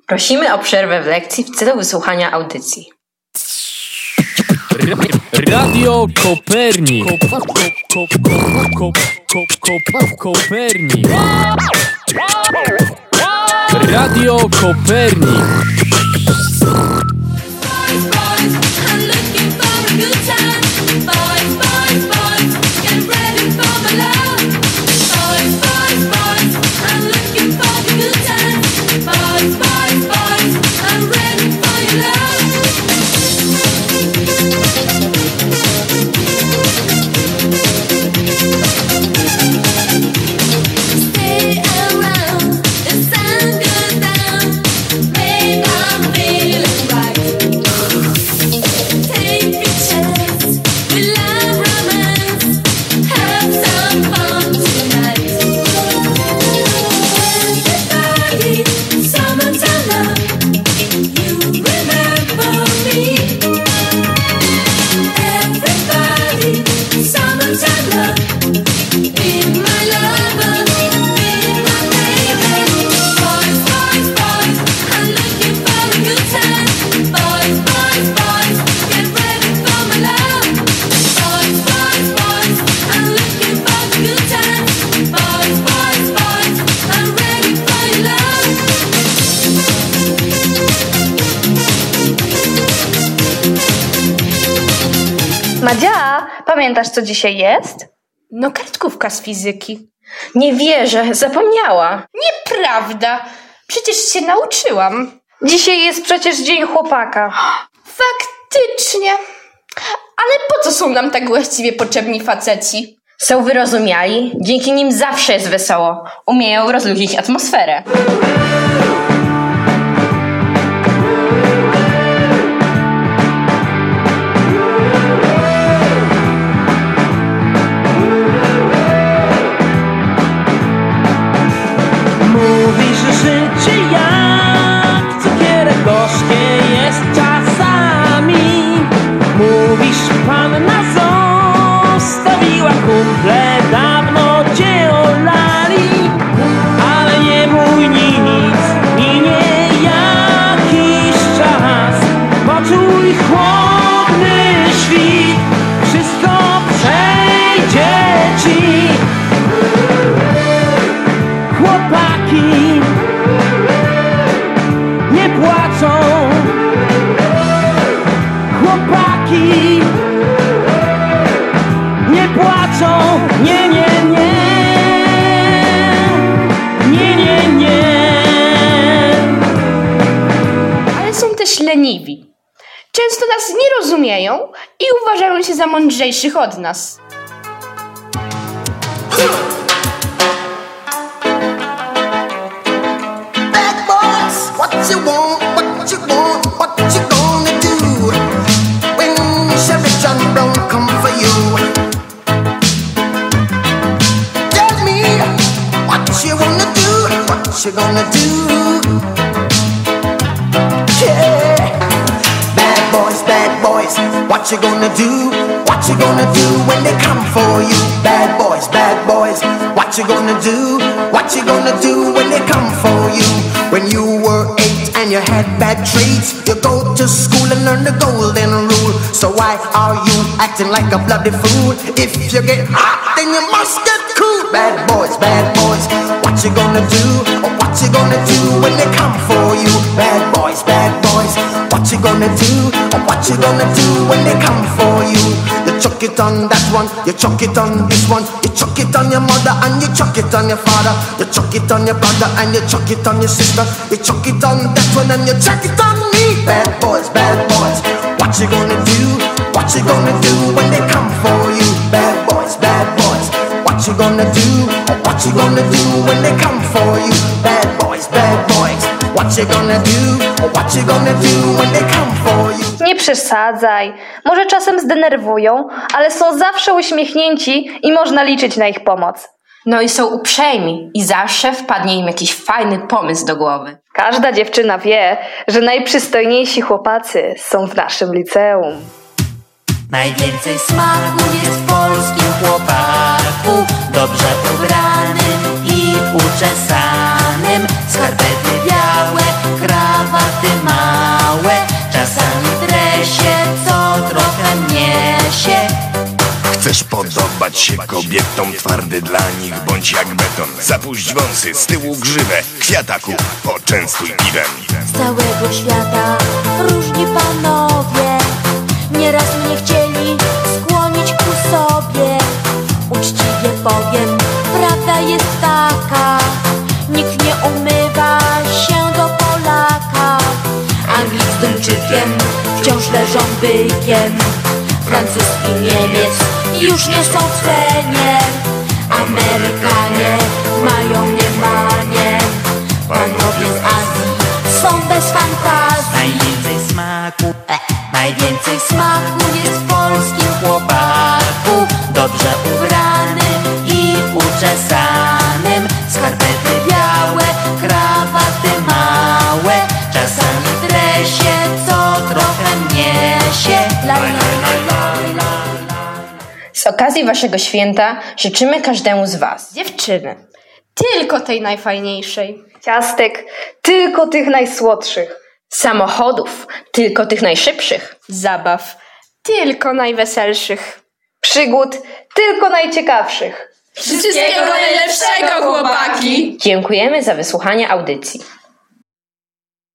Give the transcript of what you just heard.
Prosimy o przerwę w lekcji w celu wysłuchania audycji. Radio Kopernik. Kopernik. Radio Kopernik. Madzia, pamiętasz, co dzisiaj jest? No, kartkówka z fizyki. Nie wierzę, zapomniała. Nieprawda, przecież się nauczyłam. Dzisiaj jest przecież Dzień Chłopaka. Faktycznie. Ale po co są nam tak właściwie potrzebni faceci? Są wyrozumiali, dzięki nim zawsze jest wesoło. Umieją rozluźnić atmosferę. Mówisz, że życie jak cukierek gorzkie jest czasami. Mówisz, panna zostawiła kumple, dawno cię olali. Ale nie bój nic, minie jakiś czas. Poczuj chłodny świt, wszystko przejdzie ci. Chłopaki nie płaczą. Chłopaki nie płaczą. Nie, nie, nie. Nie, nie, nie. Ale są też leniwi. Często nas nie rozumieją i uważają się za mądrzejszych od nas. What you want, what you want, what you gonna do when Chevy John Brown come for you? Tell me what you wanna do, what you gonna do? Yeah, bad boys, what you gonna do? What you gonna do when they come for you? Bad boys, what you gonna do? What you gonna do when they come for you? When you were 8 and you had bad traits, you go to school and learn the golden rule. So why are you acting like a bloody fool? If you get hot, then you must get cool. Bad boys, what you gonna do? Or what you gonna do when they come for you? Bad boys, what you gonna do? Or what you gonna do when they come for you? You chuck it on that one, you chuck it on this one, you chuck it on your mother and you chuck it on your father, you chuck it on your brother and you chuck it on your sister, you chuck it on that one and you chuck it on me. Bad boys, what you gonna do? What you gonna do when they come for you? Bad boys, what you gonna do? Or what you gonna do when they come for you? Bad boys, what you gonna do? Or what you gonna do when they come for you? Nie przesadzaj. Może czasem zdenerwują, ale są zawsze uśmiechnięci i można liczyć na ich pomoc. No i są uprzejmi i zawsze wpadnie im jakiś fajny pomysł do głowy. Każda dziewczyna wie, że najprzystojniejsi chłopacy są w naszym liceum. Najwięcej smaku jest w polskim chłopaku, dobrze ubranym i uczesanym. Skarpety białe, krawat Podobać się kobietom, twardy dla nich bądź jak beton. Zapuść wąsy, z tyłu grzywę, kwiataku poczęstuj piwem. Z całego świata różni panowie nieraz mnie chcieli skłonić ku sobie. Uczciwie powiem, prawda jest taka, nikt nie umywa się do Polaka. Anglik z Duńczykiem wciąż leżą bykiem. Francuski, Niemiec już nie są w cenie. Amerykanie mają mniemanie. Panowie z Azji są bez fantazji. Najwięcej smaku jest w polskim chłopaku. Dobrze ubranym i uczesanym. Skarpety białe, krawaty małe. Czasami w dresie, co trochę niesie. Z okazji waszego święta życzymy każdemu z was Dziewczyny, tylko tej najfajniejszej. Ciastek, tylko tych najsłodszych. samochodów, tylko tych najszybszych. Zabaw, tylko najweselszych. Przygód, tylko najciekawszych. Wszystkiego najlepszego, chłopaki! Dziękujemy za wysłuchanie audycji.